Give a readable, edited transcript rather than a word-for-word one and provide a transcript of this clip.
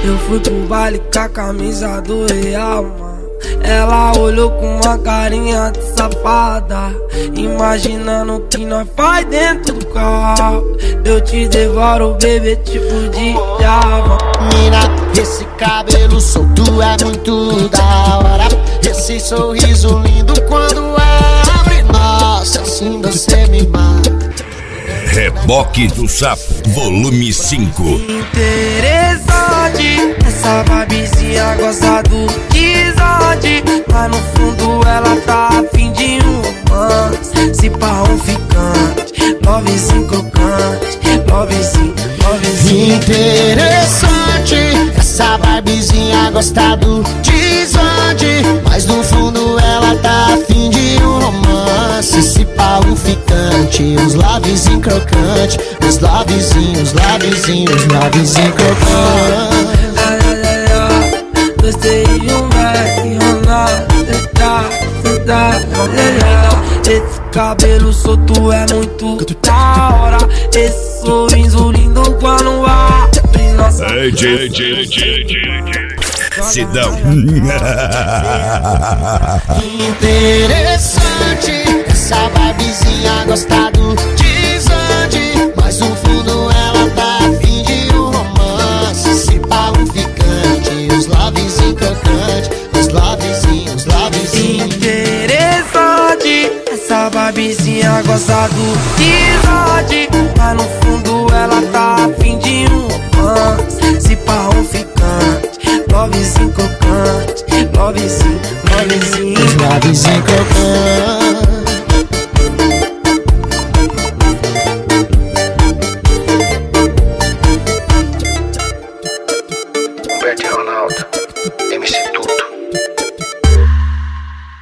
Eu fui pro baile com a camisa do Real, mano. Ela olhou com uma carinha de safada, imaginando o que nós faz dentro do carro. Eu te devoro, bebê, tipo de Java. Mina, esse cabelo solto é muito da hora. Esse sorriso lindo quando abre, nossa, assim você me mata. Reboque do Sapo, volume 5. Interessante, essa vibezinha gosta do desonde, mas no fundo ela tá afim de um romance. Se pá um ficante, lovezinho crocante, lovezinho. Interessante, essa vibezinha gosta do desonde, mas no fundo ela tá afim de um romance. Se pá um ficante, os lavezinho crocante, os lavezinhos crocante. Gostei de um Mac, esse cabelo solto é muito da hora. Esse sorriso lindo quando abre, nossa. Sidão. Interessante, essa vibezinha gosta do desonde, mas no fundo ela tá afim de um romance. Se pá um ficante, os lavezinho crocante, os lavezinhos. Interessante, essa vibezinha gosta do desonde, mas no fundo ela tá afim de um romance. Se pá um ficante, lovezinho crocante, lovezinho. Os lavezinho crocante.